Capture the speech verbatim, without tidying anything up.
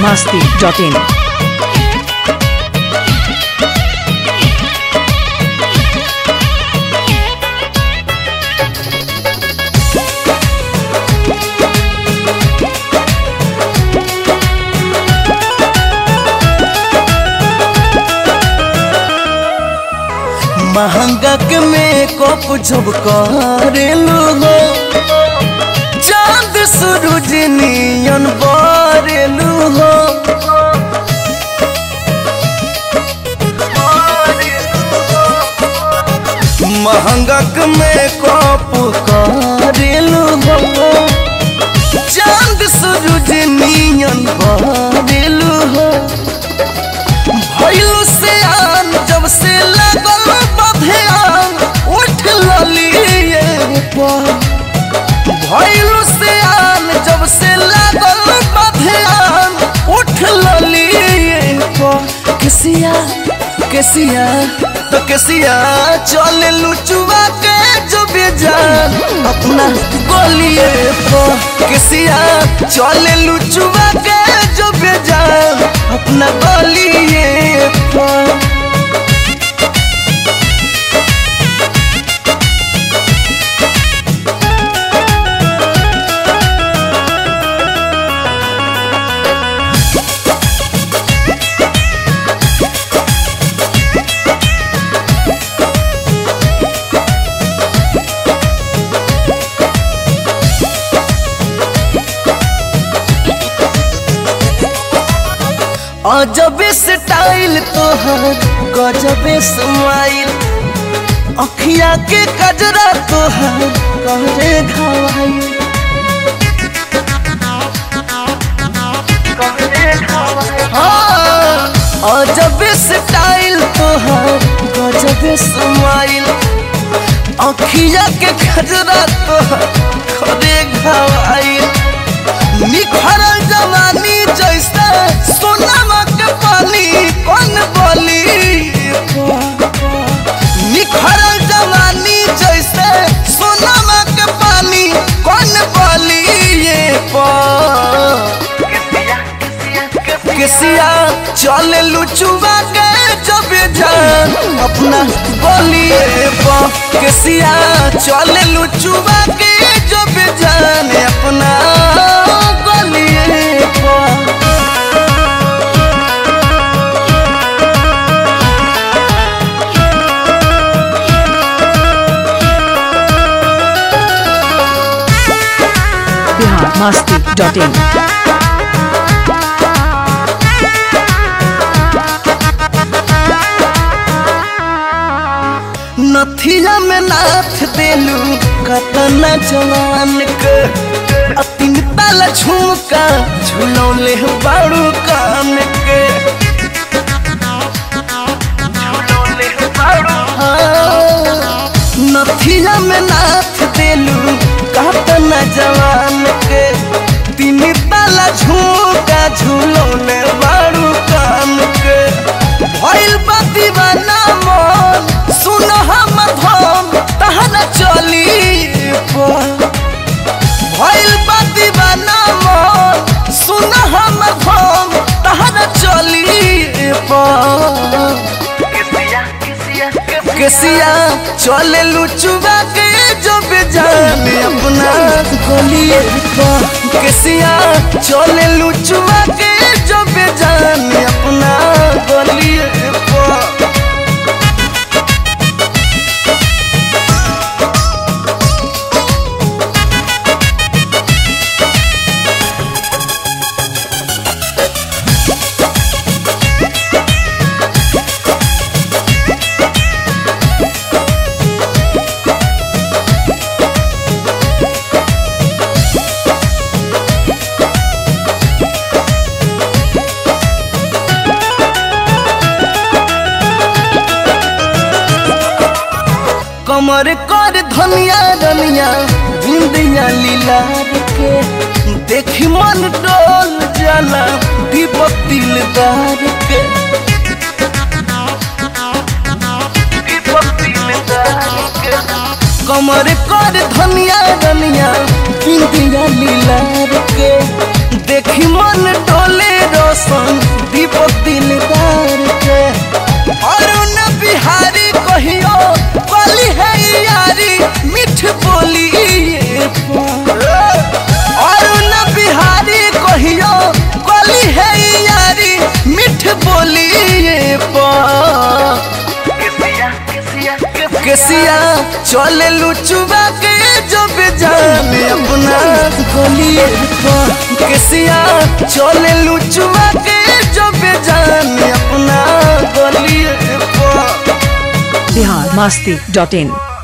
masti dot in. महंगा के makeup जब करेलू हो चांद सूरज नियन बरेलू हो महंगा के मेकअप करेलू हो चांद सूरज नियन बरेलू हो भइलू से आन जब से लगल उठ ललिए भइलू से आन जब से लागल बधियान उठ ललिए केसिया केसिया तो केसिया चले लुचुआ के जो बेजान अपना गोलिए केसिया चले लुचुआ के जो बेजान अपना गोलिए अजबे स्टाइल तोहर गजबे स्माइल अखिया के कजरा तोहर कहरे घावाइल हाँ अजबे स्टाइल तोहर गजबे स्माइल अखिया के कजरा तोहर कहरे घावाइल निखरल जवानी जैसे सोना के पानी कौन बोली निखरल जवानी जैसे सोना के पानी कौन बोली ये केसिया चले लुचुआ के जब जान अपना बोलिए केसिया चले लुचुआ के जब जान अपना masti dot in. नथिया में नाथ देलू कतना जवान के तीन ताला झुमका झुलौले बाड़ू कान के नथिया में नाथ देलू कतना जवान के तीन ताला झुमका झुलौले बाड़ू कान के भइल बा दीवाना मन सुन हम धम तहन चली भइल बा दीवाना मन सुन हम धम तहन चली केसिया चले लुचुआ के जो बेजान अपना गोलिए केसिया चले लुचुआ के जो बेजान अपना गोलिए कमर कर धनिया रनिया बिंदिया लीलार के देखी मन डोल जाला दीपक दिलदार के कमर कर धनिया रनिया बिंदिया लीलार के देखी मन डोले रस केसिया चले लुचुबा के जो बेजान अपना गलिए पर केसिया चले लुचुबा के जो बेजान अपना गलिए पर बिहार मस्ती डॉट इन।